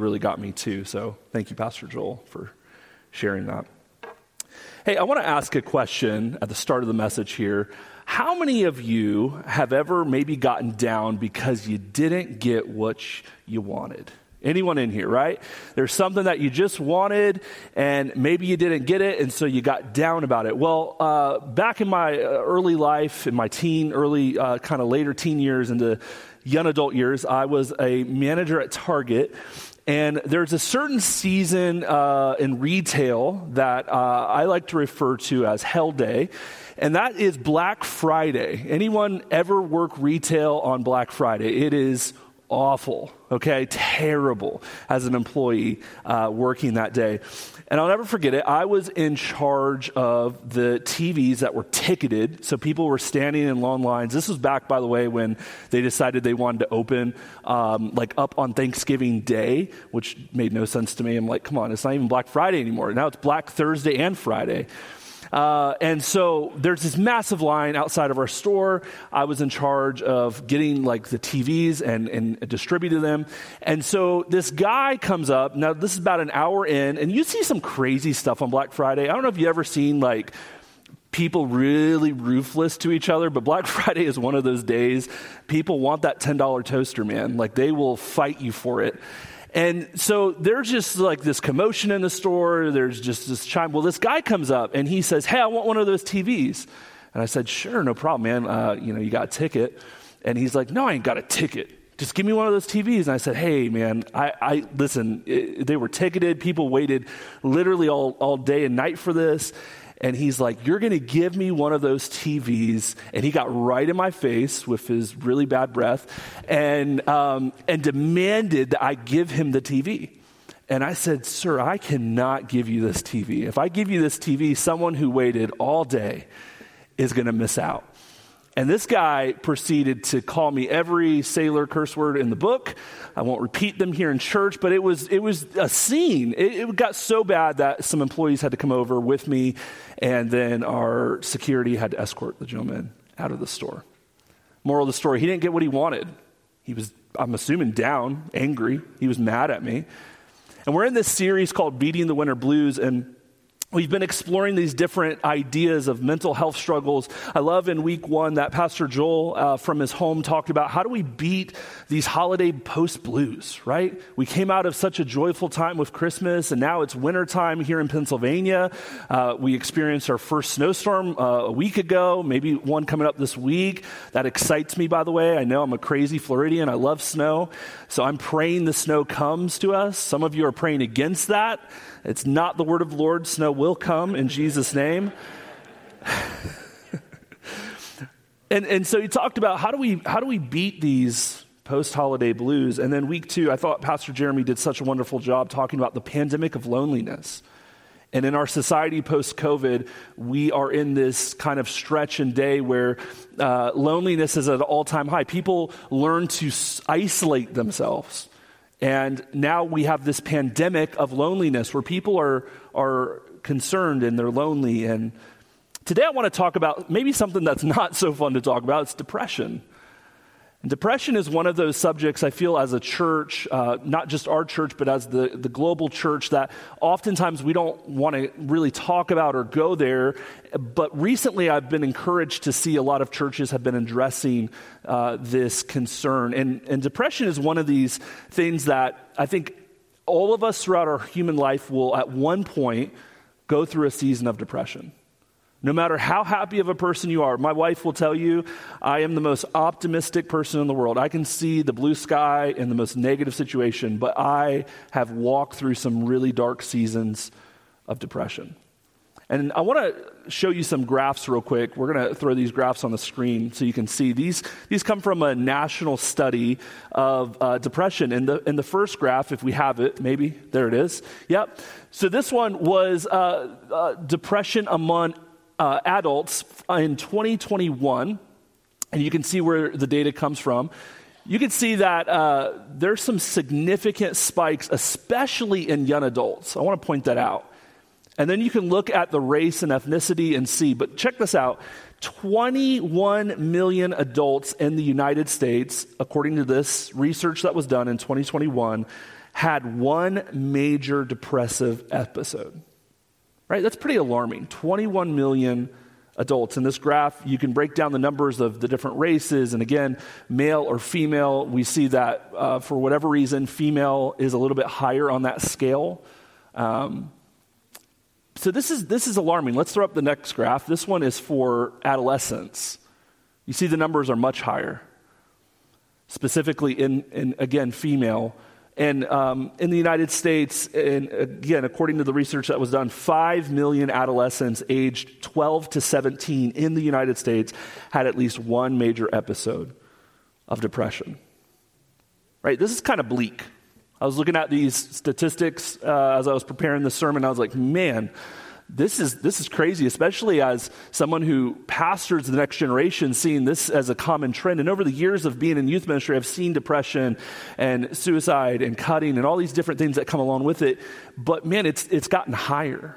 really got me too. So thank you, Pastor Joel, for sharing that. Hey, I want to ask a question at the start of the message here. How many of you have ever maybe gotten down because you didn't get what you wanted? Anyone in here, right? There's something that you just wanted and maybe you didn't get it, and so you got down about it. Well, back in my early life, in my early kind of later teen years into young adult years, I was a manager at Target. And there's a certain season in retail that I like to refer to as Hell Day, and that is Black Friday. Anyone ever work retail on Black Friday? It is awful, okay? Terrible as an employee working that day. And I'll never forget it. I was in charge of the TVs that were ticketed, so people were standing in long lines. This was back, by the way, when they decided they wanted to open like up on Thanksgiving Day, which made no sense to me. I'm like, come on, it's not even Black Friday anymore. Now it's Black Thursday and Friday. And so there's this massive line outside of our store. I was in charge of getting like the TVs and distributing them. And so this guy comes up. Now this is about an hour in, and you see some crazy stuff on Black Friday. I don't know if you ever seen like people really ruthless to each other, but Black Friday is one of those days. People want that $10 toaster, man. Like they will fight you for it. And so there's just like this commotion in the store. There's just this chime. Well, this guy comes up and he says, hey, I want one of those TVs. And I said, sure, no problem, man. You got a ticket. And he's like, no, I ain't got a ticket. Just give me one of those TVs. And I said, hey, man, I listen, they were ticketed. People waited literally all day and night for this. And he's like, you're going to give me one of those TVs. And he got right in my face with his really bad breath and demanded that I give him the TV. And I said, sir, I cannot give you this TV. If I give you this TV, someone who waited all day is going to miss out. And this guy proceeded to call me every sailor curse word in the book. I won't repeat them here in church, but it was a scene. It got so bad that some employees had to come over with me, and then our security had to escort the gentleman out of the store. Moral of the story, he didn't get what he wanted. He was, I'm assuming, down, angry. He was mad at me. And we're in this series called Beating the Winter Blues, and we've been exploring these different ideas of mental health struggles. I love in week 1 that Pastor Joel from his home talked about how do we beat these holiday post blues, right? We came out of such a joyful time with Christmas, and now it's winter time here in Pennsylvania. We experienced our first snowstorm a week ago, maybe one coming up this week. That excites me, by the way. I know I'm a crazy Floridian. I love snow. So I'm praying the snow comes to us. Some of you are praying against that. It's not the word of the Lord. Snow will come in Jesus' name. and so he talked about how do we beat these post-holiday blues? And then week 2, I thought Pastor Jeremy did such a wonderful job talking about the pandemic of loneliness. And in our society post-COVID, we are in this kind of stretch and day where loneliness is at an all-time high. People learn to isolate themselves. And now we have this pandemic of loneliness where people are concerned and they're lonely. And today I want to talk about maybe something that's not so fun to talk about. It's depression. And depression is one of those subjects I feel as a church, not just our church, but as the global church, that oftentimes we don't want to really talk about or go there. But recently I've been encouraged to see a lot of churches have been addressing this concern. And depression is one of these things that I think all of us throughout our human life will at one point go through a season of depression. No matter how happy of a person you are, my wife will tell you, I am the most optimistic person in the world. I can see the blue sky in the most negative situation, but I have walked through some really dark seasons of depression. And I want to show you some graphs real quick. We're going to throw these graphs on the screen so you can see. These come from a national study of depression. In the first graph, if we have it, maybe, there it is. Yep. So this one was depression among adults in 2021, and you can see where the data comes from. You can see that there's some significant spikes, especially in young adults. I want to point that out. And then you can look at the race and ethnicity and see, but check this out. 21 million adults in the United States, according to this research that was done in 2021, had one major depressive episode. Right? That's pretty alarming. 21 million adults. In this graph, you can break down the numbers of the different races. And again, male or female, we see that for whatever reason, female is a little bit higher on that scale. So this is alarming. Let's throw up the next graph. This one is for adolescents. You see the numbers are much higher, specifically in again, female. And in the United States, and again, according to the research that was done, 5 million adolescents aged 12 to 17 in the United States had at least one major episode of depression. Right? This is kind of bleak. I was looking at these statistics as I was preparing the sermon. I was like, man, this is crazy, especially as someone who pastors the next generation, seeing this as a common trend. And over the years of being in youth ministry, I've seen depression and suicide and cutting and all these different things that come along with it. But man, it's gotten higher,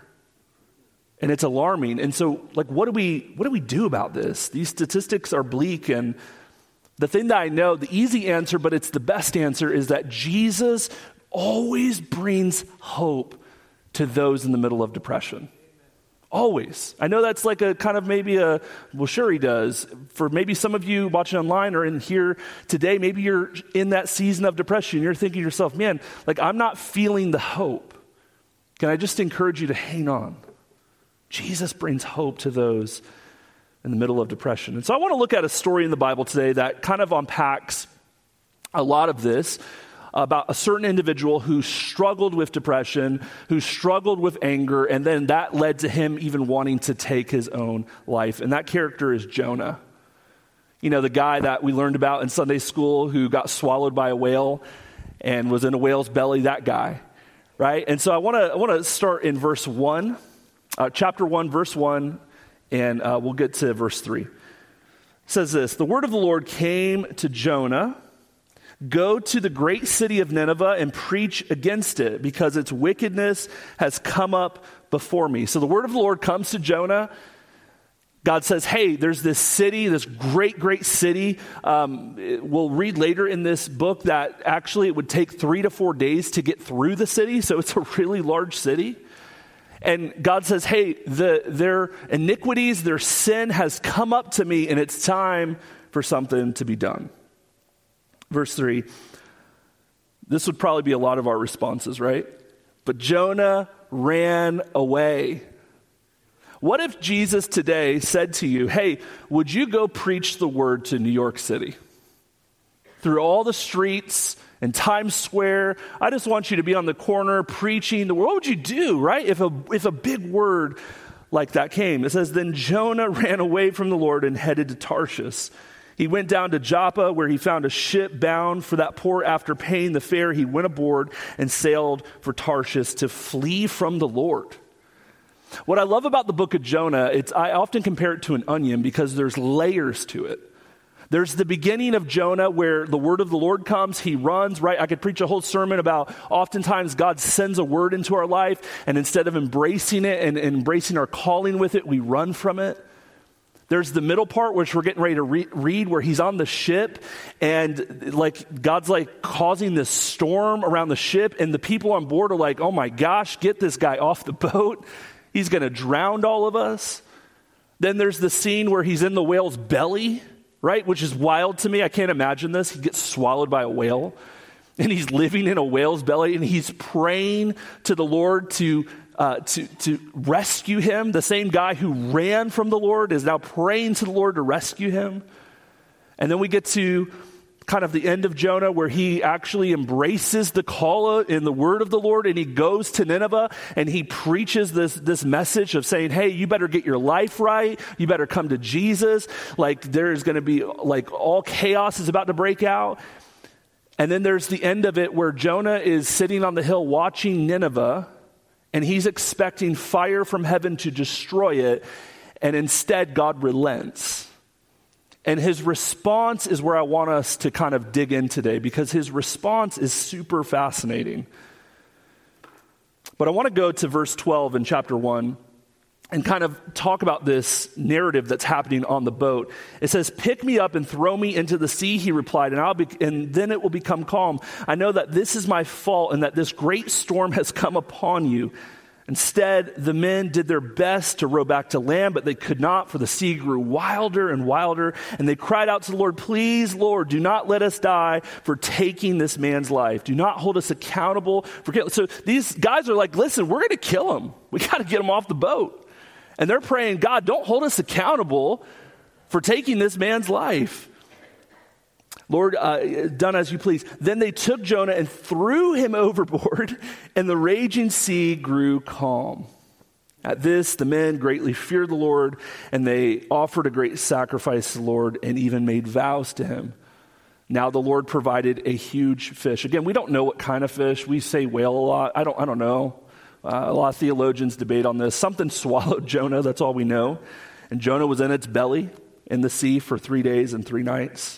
and it's alarming. And so, like, what do we do about this? These statistics are bleak, and the thing that I know, the easy answer, but it's the best answer, is that Jesus always brings hope to those in the middle of depression. Always. I know that's like a kind of maybe well, sure he does. For maybe some of you watching online or in here today, maybe you're in that season of depression. You're thinking to yourself, man, like I'm not feeling the hope. Can I just encourage you to hang on? Jesus brings hope to those in the middle of depression. And so I want to look at a story in the Bible today that kind of unpacks a lot of this, about a certain individual who struggled with depression, who struggled with anger, and then that led to him even wanting to take his own life. And that character is Jonah. You know, the guy that we learned about in Sunday school who got swallowed by a whale and was in a whale's belly, that guy, right? And so I want to start in verse 1, chapter 1, verse 1, and we'll get to verse 3. It says this: "The word of the Lord came to Jonah. Go to the great city of Nineveh and preach against it, because its wickedness has come up before me." So the word of the Lord comes to Jonah. God says, hey, there's this city, this great, great city. We'll read later in this book that actually it would take 3 to 4 days to get through the city. So it's a really large city. And God says, hey, their iniquities, their sin has come up to me, and it's time for something to be done. Verse 3, this would probably be a lot of our responses, right? But Jonah ran away. What if Jesus today said to you, hey, would you go preach the word to New York City? Through all the streets and Times Square, I just want you to be on the corner preaching the word. What would you do, right? If a big word like that came. It says, then Jonah ran away from the Lord and headed to Tarshish. He went down to Joppa, where he found a ship bound for that port. After paying the fare, he went aboard and sailed for Tarshish to flee from the Lord. What I love about the book of Jonah, I often compare it to an onion because there's layers to it. There's the beginning of Jonah where the word of the Lord comes, he runs, right? I could preach a whole sermon about oftentimes God sends a word into our life, and instead of embracing it and embracing our calling with it, we run from it. There's the middle part, which we're getting ready to read, where he's on the ship, and like God's like causing this storm around the ship, and the people on board are like, oh my gosh, get this guy off the boat. He's going to drown all of us. Then there's the scene where he's in the whale's belly, right? Which is wild to me. I can't imagine this. He gets swallowed by a whale, and he's living in a whale's belly, and he's praying to the Lord to rescue him. The same guy who ran from the Lord is now praying to the Lord to rescue him. And then we get to kind of the end of Jonah, where he actually embraces the call in the word of the Lord, and he goes to Nineveh and he preaches this message of saying, hey, you better get your life right. You better come to Jesus. Like there is going to be like all chaos is about to break out. And then there's the end of it where Jonah is sitting on the hill watching Nineveh, and he's expecting fire from heaven to destroy it. And instead, God relents. And his response is where I want us to kind of dig in today, because his response is super fascinating. But I want to go to verse 12 in chapter 1. and kind of talk about this narrative that's happening on the boat. It says, "Pick me up and throw me into the sea," he replied, and then it will become calm. "I know that this is my fault and that this great storm has come upon you." Instead, the men did their best to row back to land, but they could not, for the sea grew wilder and wilder. And they cried out to the Lord, "Please, Lord, do not let us die for taking this man's life. Do not hold us accountable for killing." So these guys are like, "Listen, we're going to kill him. We got to get him off the boat." And they're praying, "God, don't hold us accountable for taking this man's life. Lord, done as you please." Then they took Jonah and threw him overboard, and the raging sea grew calm. At this, the men greatly feared the Lord, and they offered a great sacrifice to the Lord and even made vows to him. Now the Lord provided a huge fish. Again, we don't know what kind of fish. We say whale a lot. I don't know. A lot of theologians debate on this. Something swallowed Jonah, that's all we know. And Jonah was in its belly in the sea for 3 days and 3 nights.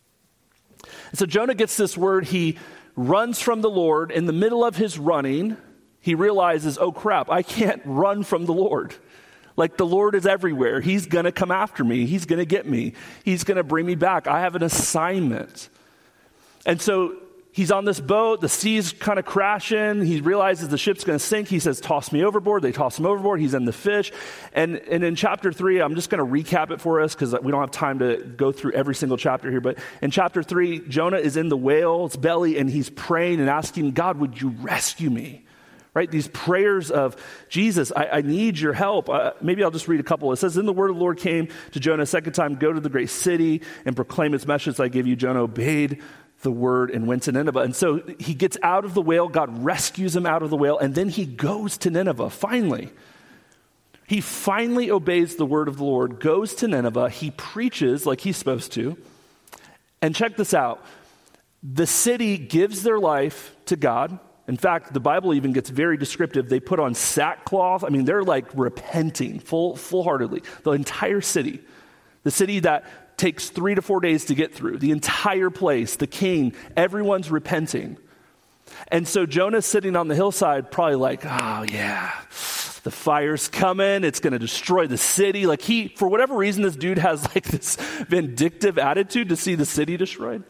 And so Jonah gets this word. He runs from the Lord. In the middle of his running, he realizes, oh crap, I can't run from the Lord. Like, the Lord is everywhere. He's going to come after me. He's going to get me. He's going to bring me back. I have an assignment. And so he's on this boat. The sea's kind of crashing. He realizes the ship's going to sink. He says, "Toss me overboard." They toss him overboard. He's in the fish. And in chapter 3, I'm just going to recap it for us because we don't have time to go through every single chapter here. But in chapter 3, Jonah is in the whale's belly and he's praying and asking, "God, would you rescue me?" Right? These prayers of, "Jesus, I need your help." Maybe I'll just read a couple. It says, "Then the word of the Lord came to Jonah a second time. Go to the great city and proclaim its message I give you." Jonah obeyed the word and went to Nineveh. And so he gets out of the whale. God rescues him out of the whale. And then he goes to Nineveh. Finally, he finally obeys the word of the Lord, goes to Nineveh. He preaches like he's supposed to. And check this out. The city gives their life to God. In fact, the Bible even gets very descriptive. They put on sackcloth. I mean, they're like repenting full-heartedly. The entire city. The city that takes 3 to 4 days to get through. The entire place, the king, everyone's repenting. And so Jonah's sitting on the hillside probably like, "Oh yeah, the fire's coming. It's going to destroy the city." Like, for whatever reason, this dude has like this vindictive attitude to see the city destroyed.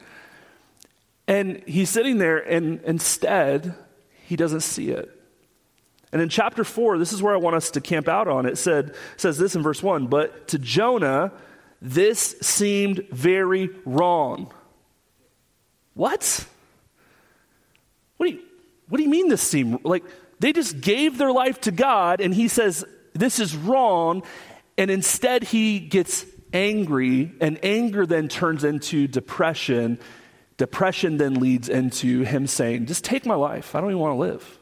And he's sitting there and instead he doesn't see it. And in chapter 4, this is where I want us to camp out on. It says this in verse 1, "But to Jonah, this seemed very wrong." What? What do you mean this seemed like? They just gave their life to God and he says, this is wrong. And instead he gets angry, and anger then turns into depression. Depression then leads into him saying, "Just take my life. I don't even want to live."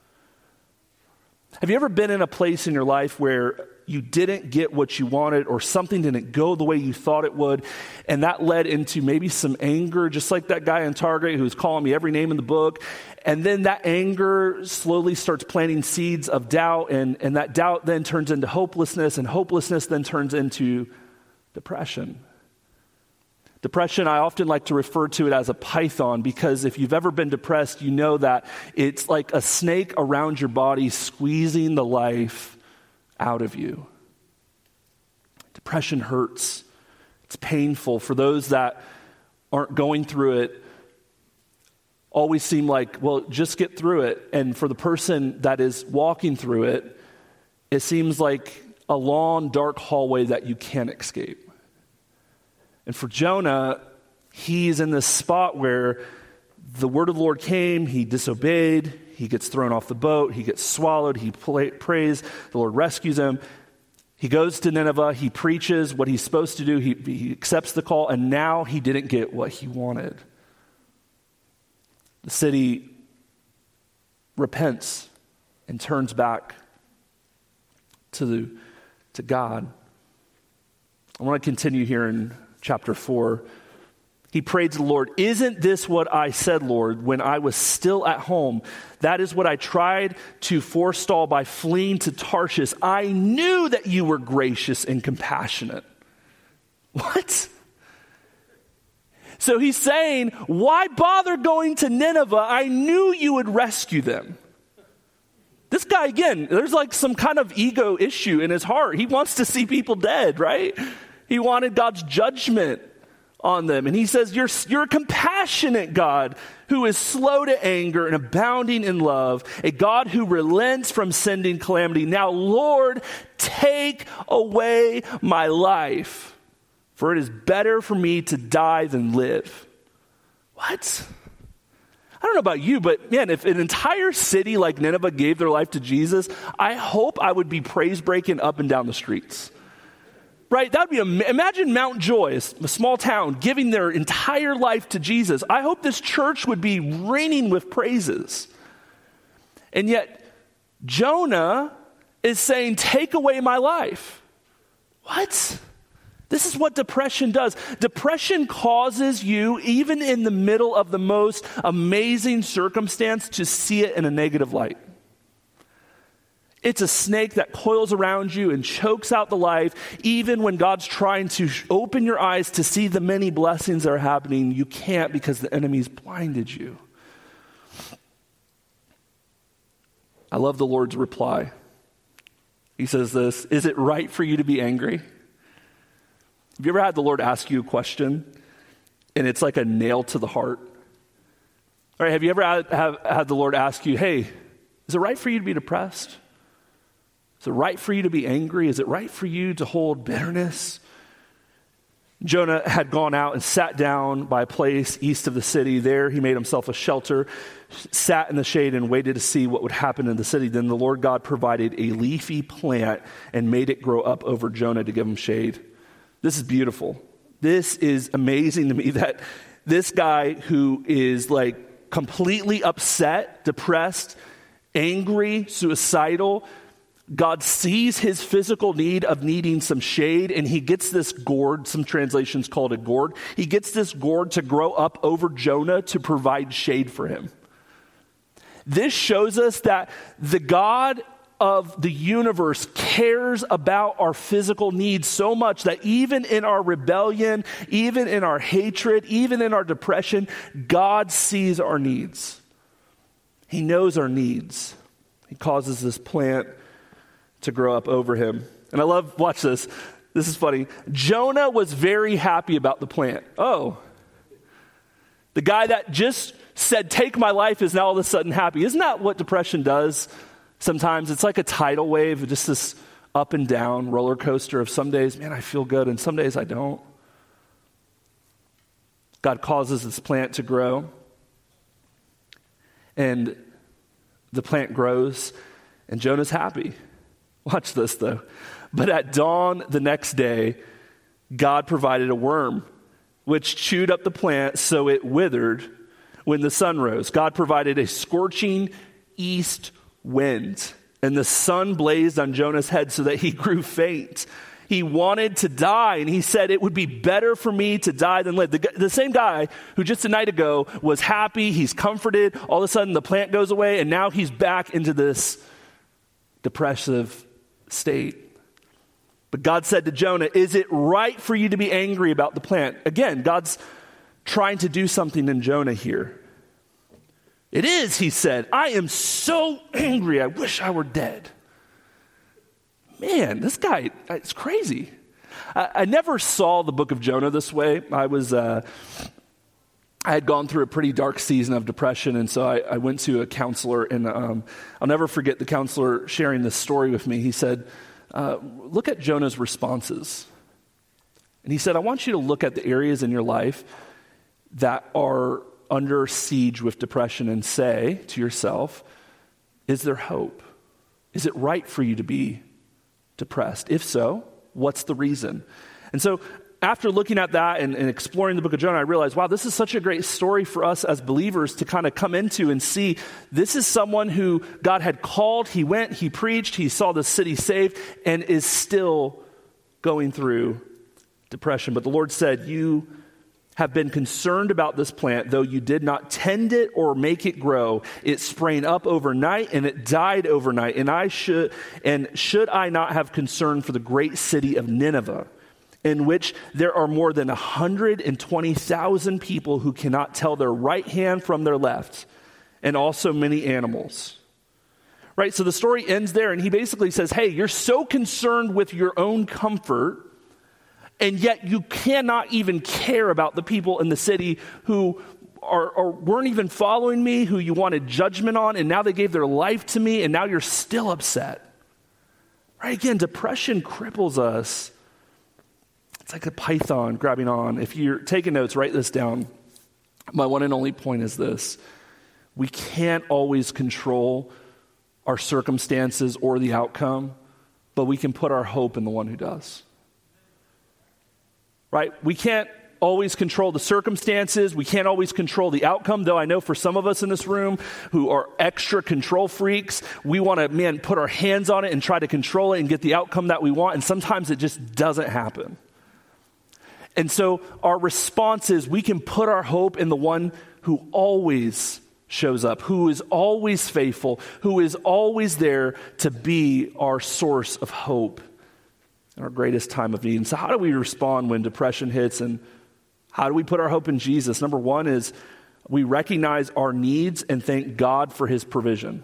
Have you ever been in a place in your life where you didn't get what you wanted, or something didn't go the way you thought it would, and that led into maybe some anger, just like that guy in Target who was calling me every name in the book, and then that anger slowly starts planting seeds of doubt, and that doubt then turns into hopelessness, and hopelessness then turns into depression. Depression, I often like to refer to it as a python, because if you've ever been depressed, you know that it's like a snake around your body squeezing the life out of you. Depression hurts. It's painful. For those that aren't going through it, always seem like, well, just get through it. And for the person that is walking through it, it seems like a long, dark hallway that you can't escape. And for Jonah, he's in this spot where the word of the Lord came, he disobeyed, he gets thrown off the boat, he gets swallowed, he prays, the Lord rescues him. He goes to Nineveh, he preaches what he's supposed to do, he accepts the call, and now he didn't get what he wanted. The city repents and turns back to God. I want to continue here in chapter 4. He prayed to the Lord, "Isn't this what I said, Lord, when I was still at home? That is what I tried to forestall by fleeing to Tarshish. I knew that you were gracious and compassionate." What? So he's saying, why bother going to Nineveh? I knew you would rescue them. This guy, again, there's like some kind of ego issue in his heart. He wants to see people dead, right? He wanted God's judgment on them. And he says, you're a compassionate God who is slow to anger and abounding in love, a God who relents from sending calamity. Now, Lord, take away my life, for it is better for me to die than live. What? I don't know about you, but man, if an entire city like Nineveh gave their life to Jesus, I hope I would be praise breaking up and down the streets. Right? That would be, imagine Mount Joy, a small town, giving their entire life to Jesus. I hope this church would be ringing with praises. And yet, Jonah is saying, take away my life. What? This is what depression does. Depression causes you, even in the middle of the most amazing circumstance, to see it in a negative light. It's a snake that coils around you and chokes out the life. Even when God's trying to open your eyes to see the many blessings that are happening, you can't because the enemy's blinded you. I love the Lord's reply. He says this, is it right for you to be angry? Have you ever had the Lord ask you a question and it's like a nail to the heart? All right, have you ever had the Lord ask you, hey, is it right for you to be depressed? Is it right for you to be angry? Is it right for you to hold bitterness? Jonah had gone out and sat down by a place east of the city. There he made himself a shelter, sat in the shade and waited to see what would happen in the city. Then the Lord God provided a leafy plant and made it grow up over Jonah to give him shade. This is beautiful. This is amazing to me that this guy who is like completely upset, depressed, angry, suicidal, God sees his physical need of needing some shade, and he gets this gourd, some translations call it a gourd. He gets this gourd to grow up over Jonah to provide shade for him. This shows us that the God of the universe cares about our physical needs so much that even in our rebellion, even in our hatred, even in our depression, God sees our needs. He knows our needs. He causes this plant to grow up over him. And I love, watch this. This is funny. Jonah was very happy about the plant. Oh, the guy that just said, take my life is now all of a sudden happy. Isn't that what depression does? Sometimes it's like a tidal wave, just this up and down roller coaster of some days, man, I feel good, and some days I don't. God causes this plant to grow, and the plant grows, and Jonah's happy. Watch this, though. But at dawn the next day, God provided a worm, which chewed up the plant so it withered when the sun rose. God provided a scorching east wind, and the sun blazed on Jonah's head so that he grew faint. He wanted to die, and he said, it would be better for me to die than live. The same guy who just a night ago was happy, he's comforted, all of a sudden the plant goes away, and now he's back into this depressive state. But God said to Jonah, is it right for you to be angry about the plant? Again, God's trying to do something in Jonah here. It is, he said. I am so angry. I wish I were dead. Man, this guy, it's crazy. I never saw the book of Jonah this way. I had gone through a pretty dark season of depression, and so I went to a counselor, and I'll never forget the counselor sharing this story with me. He said, look at Jonah's responses. And he said, I want you to look at the areas in your life that are under siege with depression and say to yourself, is there hope? Is it right for you to be depressed? If so, what's the reason? And so after looking at that and exploring the book of Jonah, I realized, wow, this is such a great story for us as believers to kind of come into and see. This is someone who God had called. He went, he preached, he saw the city saved, and is still going through depression. But the Lord said, you have been concerned about this plant, though you did not tend it or make it grow. It sprang up overnight and it died overnight. Should I not have concern for the great city of Nineveh, in which there are more than 120,000 people who cannot tell their right hand from their left, and also many animals? right? So the story ends there, and he basically says, hey, you're so concerned with your own comfort, and yet you cannot even care about the people in the city who weren't even following me, who you wanted judgment on, and now they gave their life to me, and now you're still upset. Right? Again, depression cripples us. It's like a python grabbing on. If you're taking notes, write this down. My one and only point is this. We can't always control our circumstances or the outcome, but we can put our hope in the one who does. Right? We can't always control the circumstances. We can't always control the outcome, though I know for some of us in this room who are extra control freaks, we want to, put our hands on it and try to control it and get the outcome that we want, and sometimes it just doesn't happen. And so our response is we can put our hope in the one who always shows up, who is always faithful, who is always there to be our source of hope in our greatest time of need. And so how do we respond when depression hits, and how do we put our hope in Jesus? Number one is we recognize our needs and thank God for his provision.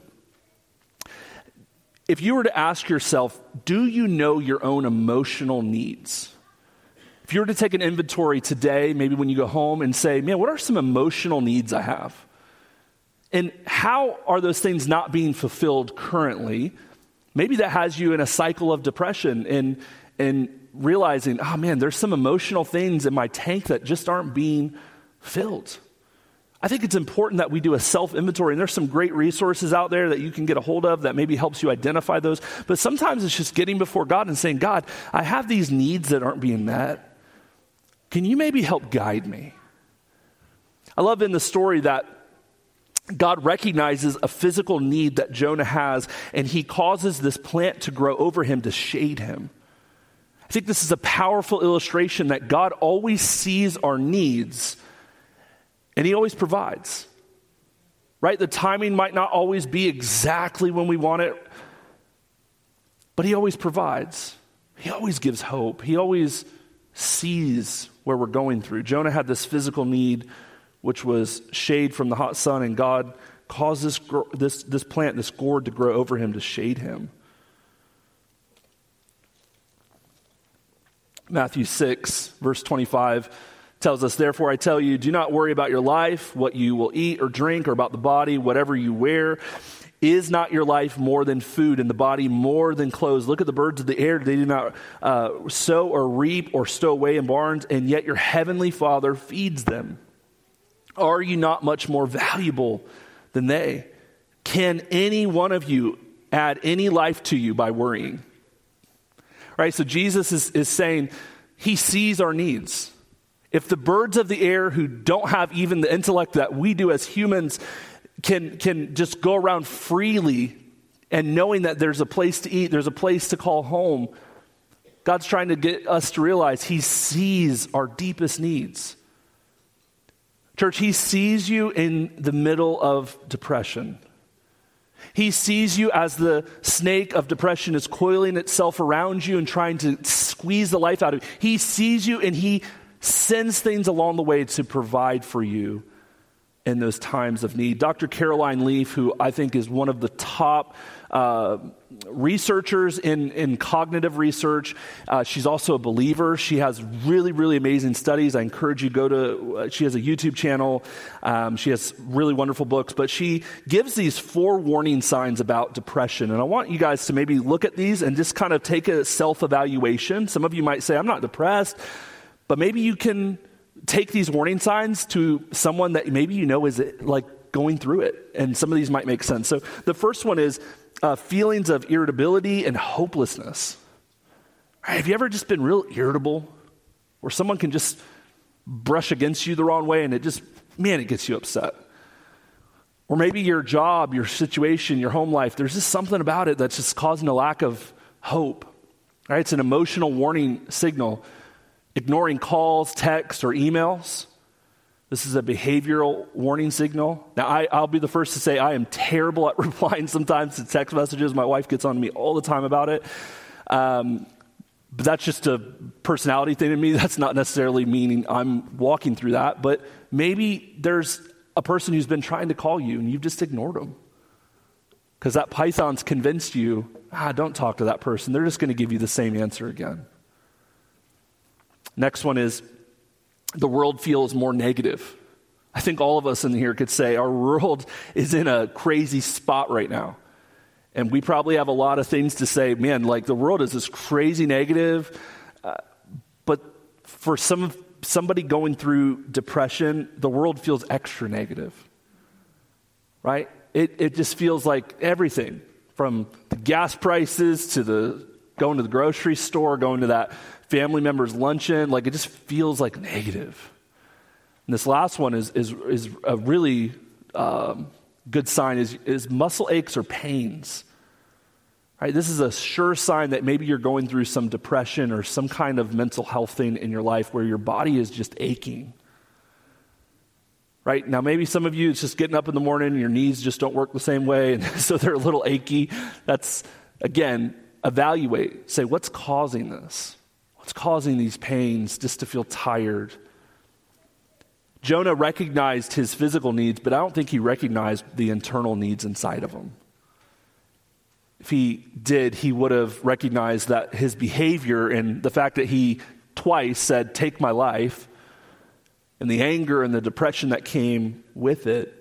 If you were to ask yourself, do you know your own emotional needs? If you were to take an inventory today, maybe when you go home, and say, what are some emotional needs I have? And how are those things not being fulfilled currently? Maybe that has you in a cycle of depression and realizing, there's some emotional things in my tank that just aren't being filled. I think it's important that we do a self-inventory, and there's some great resources out there that you can get a hold of that maybe helps you identify those. But sometimes it's just getting before God and saying, God, I have these needs that aren't being met. Can you maybe help guide me? I love in the story that God recognizes a physical need that Jonah has, and he causes this plant to grow over him to shade him. I think this is a powerful illustration that God always sees our needs, and he always provides. Right? The timing might not always be exactly when we want it, but he always provides. He always gives hope. He always sees where we're going through. Jonah had this physical need, which was shade from the hot sun, and God caused this plant, this gourd, to grow over him to shade him. Matthew 6, verse 25 tells us, therefore I tell you, do not worry about your life, what you will eat or drink, or about the body, whatever you wear. Is not your life more than food, and the body more than clothes? Look at the birds of the air. They do not sow or reap or stow away in barns, and yet your heavenly Father feeds them. Are you not much more valuable than they? Can any one of you add any life to you by worrying? Right, so Jesus is saying he sees our needs. If the birds of the air, who don't have even the intellect that we do as humans, can just go around freely and knowing that there's a place to eat, there's a place to call home, God's trying to get us to realize he sees our deepest needs. Church, he sees you in the middle of depression. He sees you as the snake of depression is coiling itself around you and trying to squeeze the life out of you. He sees you, and he sends things along the way to provide for you in those times of need. Dr. Caroline Leaf, who I think is one of the top researchers in cognitive research, she's also a believer. She has really, really amazing studies. I encourage you she has a YouTube channel. She has really wonderful books, but she gives these 4 warning signs about depression. And I want you guys to maybe look at these and just kind of take a self-evaluation. Some of you might say, I'm not depressed, but maybe you can take these warning signs to someone that maybe you know is like going through it. And some of these might make sense. So the first one is feelings of irritability and hopelessness. Right, have you ever just been real irritable, where someone can just brush against you the wrong way and it gets you upset? Or maybe your job, your situation, your home life, there's just something about it that's just causing a lack of hope. Right? It's an emotional warning signal. Ignoring calls, texts, or emails. This is a behavioral warning signal. Now, I'll be the first to say I am terrible at replying sometimes to text messages. My wife gets on me all the time about it. But that's just a personality thing in me. That's not necessarily meaning I'm walking through that. But maybe there's a person who's been trying to call you and you've just ignored them. because that python's convinced you, don't talk to that person. They're just going to give you the same answer again. Next one is, the world feels more negative. I think all of us in here could say our world is in a crazy spot right now. And we probably have a lot of things to say, man, like the world is this crazy negative. But for somebody going through depression, the world feels extra negative, right? It just feels like everything from the gas prices to the going to the grocery store, going to that family member's luncheon, like it just feels like negative. And this last one is a really good sign is muscle aches or pains. Right? This is a sure sign that maybe you're going through some depression or some kind of mental health thing in your life where your body is just aching. Right? Now, maybe some of you, it's just getting up in the morning and your knees just don't work the same way, and so they're a little achy. That's, again, evaluate. Say, what's causing this? What's causing these pains just to feel tired? Jonah recognized his physical needs, but I don't think he recognized the internal needs inside of him. If he did, he would have recognized that his behavior and the fact that he twice said, take my life, and the anger and the depression that came with it,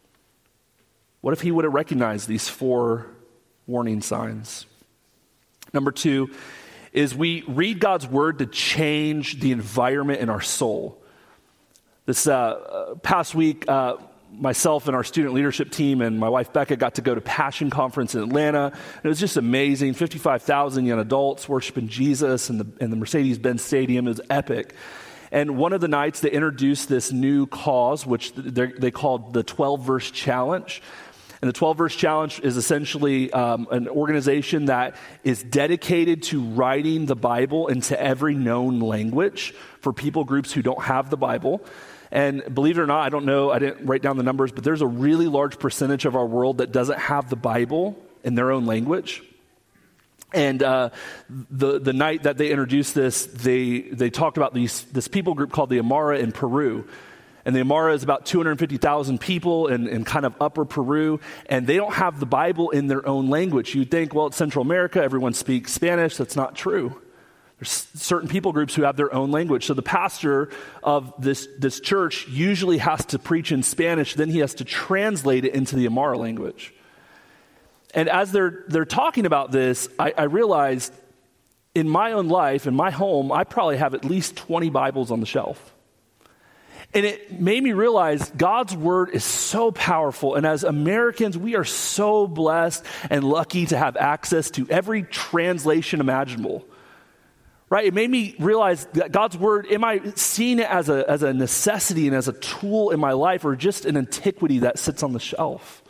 what if he would have recognized these 4 warning signs? Number 2 is we read God's word to change the environment in our soul. This past week, myself and our student leadership team and my wife Becca got to go to Passion Conference in Atlanta. And it was just amazing. 55,000 young adults worshiping Jesus in the Mercedes-Benz Stadium. It was epic. And one of the nights they introduced this new cause, which they called the 12-verse challenge. And the 12-verse challenge is essentially an organization that is dedicated to writing the Bible into every known language for people groups who don't have the Bible. And believe it or not, I don't know, I didn't write down the numbers, but there's a really large percentage of our world that doesn't have the Bible in their own language. And the night that they introduced this, they talked about this people group called the Amara in Peru. And the Amara is about 250,000 people in kind of upper Peru, and they don't have the Bible in their own language. You'd think, well, it's Central America, everyone speaks Spanish. That's not true. There's certain people groups who have their own language. So the pastor of this church usually has to preach in Spanish, then he has to translate it into the Amara language. And as they're talking about this, I realized in my own life, in my home, I probably have at least 20 Bibles on the shelf. And it made me realize God's word is so powerful. And as Americans, we are so blessed and lucky to have access to every translation imaginable. Right? It made me realize that God's word, am I seeing it as a necessity and as a tool in my life, or just an antiquity that sits on the shelf?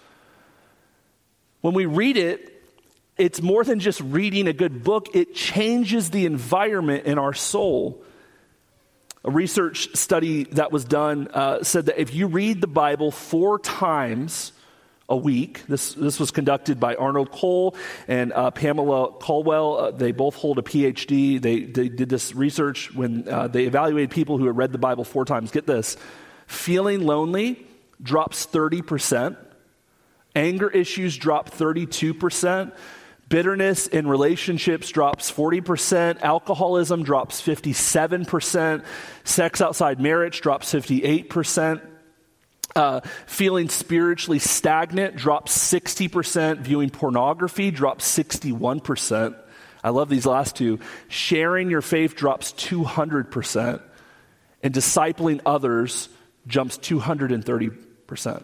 When we read it, it's more than just reading a good book. It changes the environment in our soul. A research study that was done said that if you read the Bible 4 times a week, this was conducted by Arnold Cole and Pamela Caldwell. They both hold a PhD. They did this research when they evaluated people who had read the Bible 4 times. Get this. Feeling lonely drops 30%. Anger issues drop 32%. Bitterness in relationships drops 40%. Alcoholism drops 57%. Sex outside marriage drops 58%. Feeling spiritually stagnant drops 60%. Viewing pornography drops 61%. I love these last 2. Sharing your faith drops 200%. And discipling others jumps 230%.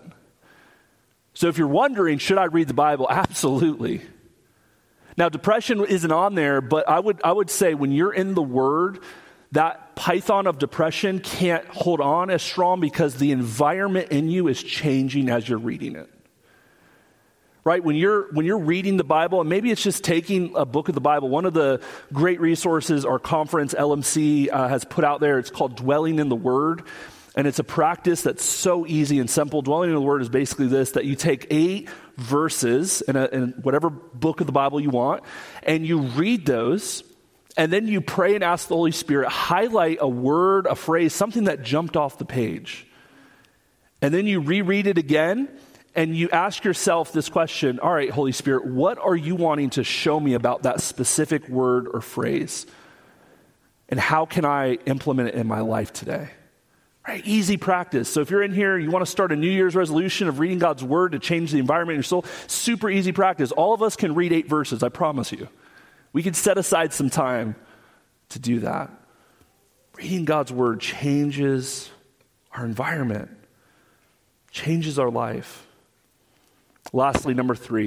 So if you're wondering, should I read the Bible? Absolutely. Now, depression isn't on there, but I would say when you're in the Word, that python of depression can't hold on as strong because the environment in you is changing as you're reading it. Right? When you're reading the Bible, and maybe it's just taking a book of the Bible. One of the great resources our conference, LMC, has put out there, it's called Dwelling in the Word. And it's a practice that's so easy and simple. Dwelling in the Word is basically this, that you take 8 verses in whatever book of the Bible you want, and you read those, and then you pray and ask the Holy Spirit, highlight a word, a phrase, something that jumped off the page. And then you reread it again, and you ask yourself this question, all right, Holy Spirit, what are you wanting to show me about that specific word or phrase? And how can I implement it in my life today? Right? Easy practice. So if you're in here, you want to start a New Year's resolution of reading God's word to change the environment in your soul, super easy practice. All of us can read 8 verses, I promise you. We can set aside some time to do that. Reading God's word changes our environment, changes our life. Lastly, number 3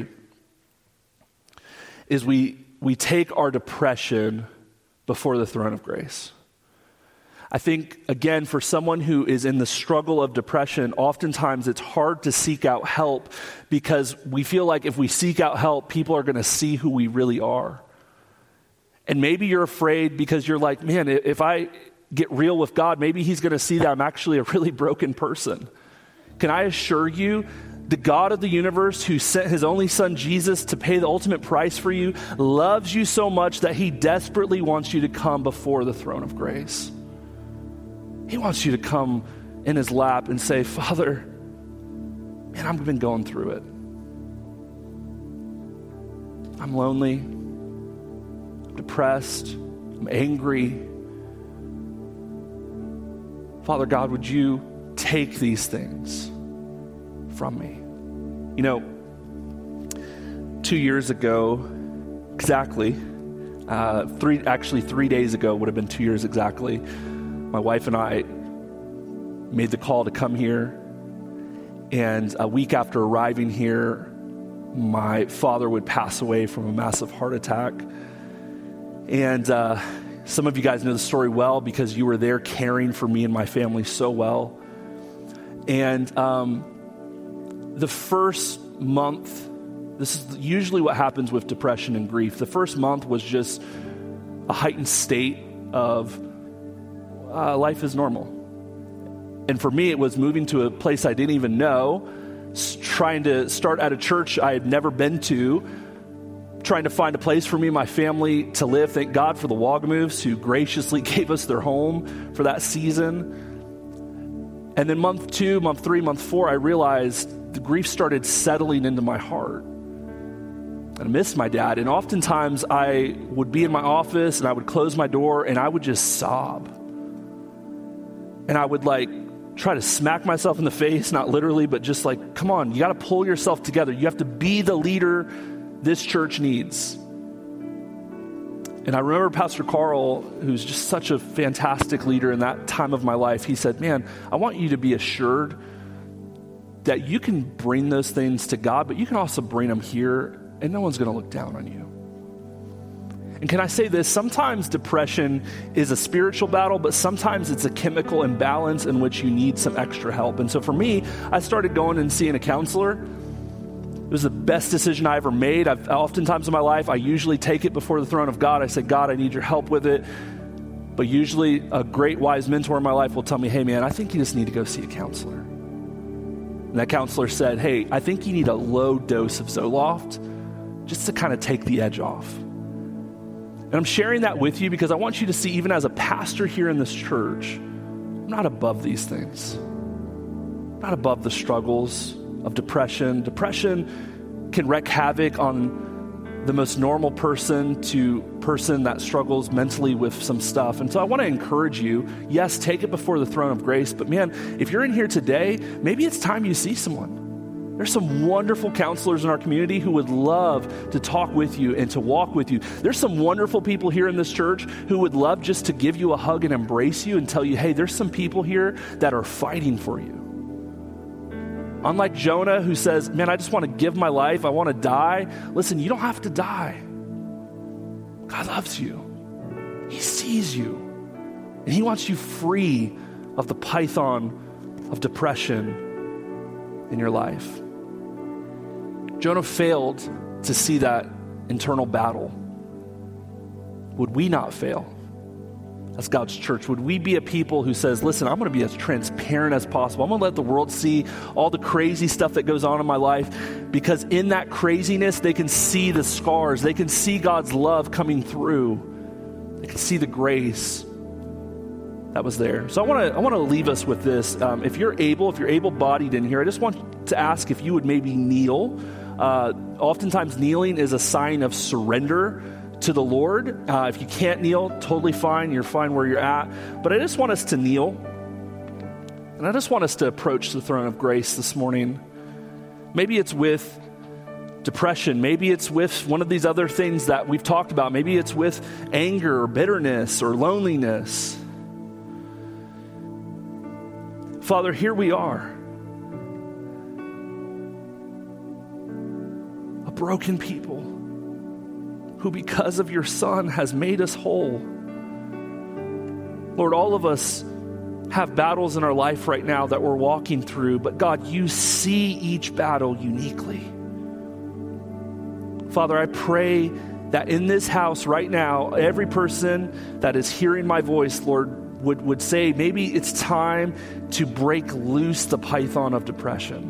is we take our depression before the throne of grace. I think, again, for someone who is in the struggle of depression, oftentimes it's hard to seek out help because we feel like if we seek out help, people are going to see who we really are. And maybe you're afraid because you're like, man, if I get real with God, maybe he's going to see that I'm actually a really broken person. Can I assure you, the God of the universe who sent his only son Jesus to pay the ultimate price for you loves you so much that he desperately wants you to come before the throne of grace. He wants you to come in his lap and say, Father, man, I've been going through it. I'm lonely. I'm depressed. I'm angry. Father God, would you take these things from me? You know, 2 years ago, exactly, 3 days ago would have been 2 years exactly, my wife and I made the call to come here, and a week after arriving here, my father would pass away from a massive heart attack. And some of you guys know the story well because you were there caring for me and my family so well. And the first month, this is usually what happens with depression and grief. The first month was just a heightened state of life is normal. And for me, it was moving to a place I didn't even know, trying to start at a church I had never been to, trying to find a place for me and my family to live. Thank God for the Wagamoofs who graciously gave us their home for that season. And then month 2, month 3, month 4, I realized the grief started settling into my heart. And I missed my dad. And oftentimes I would be in my office and I would close my door and I would just sob. And I would try to smack myself in the face, not literally, but just come on, you got to pull yourself together. You have to be the leader this church needs. And I remember Pastor Carl, who's just such a fantastic leader in that time of my life, he said, man, I want you to be assured that you can bring those things to God, but you can also bring them here and no one's going to look down on you. And can I say this? Sometimes depression is a spiritual battle, but sometimes it's a chemical imbalance in which you need some extra help. And so for me, I started going and seeing a counselor. It was the best decision I ever made. Oftentimes in my life, I usually take it before the throne of God. I say, God, I need your help with it. But usually a great wise mentor in my life will tell me, hey man, I think you just need to go see a counselor. And that counselor said, hey, I think you need a low dose of Zoloft just to kind of take the edge off. And I'm sharing that with you because I want you to see, even as a pastor here in this church, I'm not above these things. I'm not above the struggles of depression. Depression can wreak havoc on the most normal person to person that struggles mentally with some stuff. And so I want to encourage you, yes, take it before the throne of grace. But man, if you're in here today, maybe it's time you see someone. There's some wonderful counselors in our community who would love to talk with you and to walk with you. There's some wonderful people here in this church who would love just to give you a hug and embrace you and tell you, hey, there's some people here that are fighting for you. Unlike Jonah, who says, man, I just want to give my life. I want to die. Listen, you don't have to die. God loves you. He sees you. And he wants you free of the python of depression in your life. Jonah failed to see that internal battle. Would we not fail as God's church? Would we be a people who says, listen, I'm going to be as transparent as possible. I'm going to let the world see all the crazy stuff that goes on in my life, because in that craziness, they can see the scars. They can see God's love coming through. They can see the grace that was there. So I want to leave us with this. If you're able-bodied in here, I just want to ask if you would maybe kneel. Oftentimes kneeling is a sign of surrender to the Lord. If you can't kneel, totally fine. You're fine where you're at. But I just want us to kneel. And I just want us to approach the throne of grace this morning. Maybe it's with depression. Maybe it's with one of these other things that we've talked about. Maybe it's with anger or bitterness or loneliness. Father, here we are. A broken people who, because of your Son, has made us whole. Lord, all of us have battles in our life right now that we're walking through, but God, you see each battle uniquely. Father, I pray that in this house right now, every person that is hearing my voice, Lord, would say, maybe it's time to break loose the python of depression.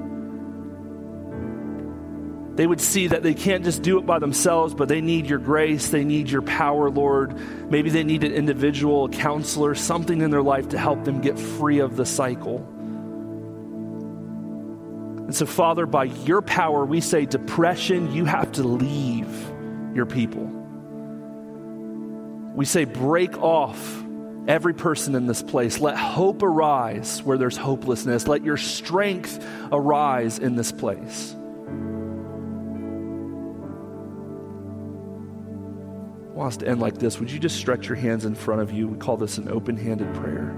They would see that they can't just do it by themselves, but they need your grace. They need your power, Lord. Maybe they need an individual, a counselor, something in their life to help them get free of the cycle. And so, Father, by your power, we say, depression, you have to leave your people. We say, break off every person in this place. Let hope arise where there's hopelessness. Let your strength arise in this place. I want us to end like this. Would you just stretch your hands in front of you? We call this an open-handed prayer.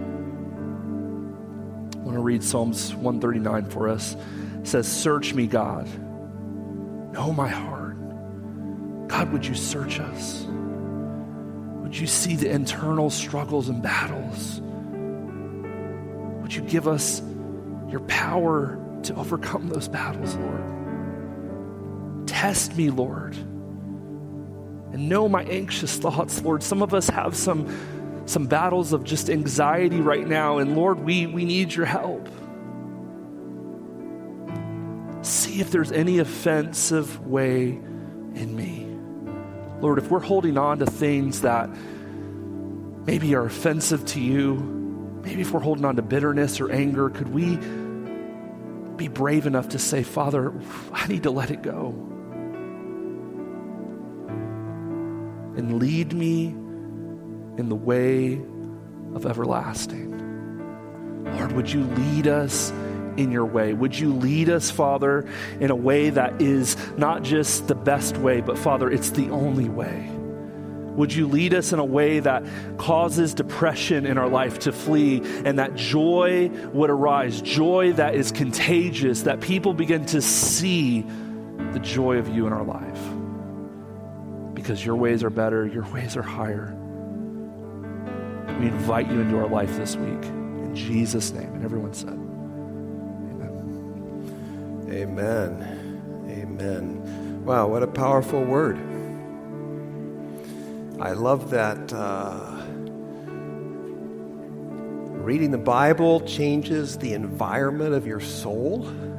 I want to read Psalms 139 for us. It says, search me, God. Know my heart. God, would you search us? Would you see the internal struggles and battles? Would you give us your power to overcome those battles, Lord? Test me, Lord. And know my anxious thoughts, Lord. Some of us have some battles of just anxiety right now, and Lord, we need your help. See if there's any offensive way in me. Lord, if we're holding on to things that maybe are offensive to you, maybe if we're holding on to bitterness or anger, could we be brave enough to say, Father, I need to let it go. And lead me in the way of everlasting. Lord, would you lead us in your way? Would you lead us, Father, in a way that is not just the best way, but Father, it's the only way. Would you lead us in a way that causes depression in our life to flee, and that joy would arise, joy that is contagious, that people begin to see the joy of you in our life. Because your ways are better, your ways are higher. We invite you into our life this week. In Jesus' name. And everyone said, amen. Amen. Amen. Wow, what a powerful word. I love that reading the Bible changes the environment of your soul.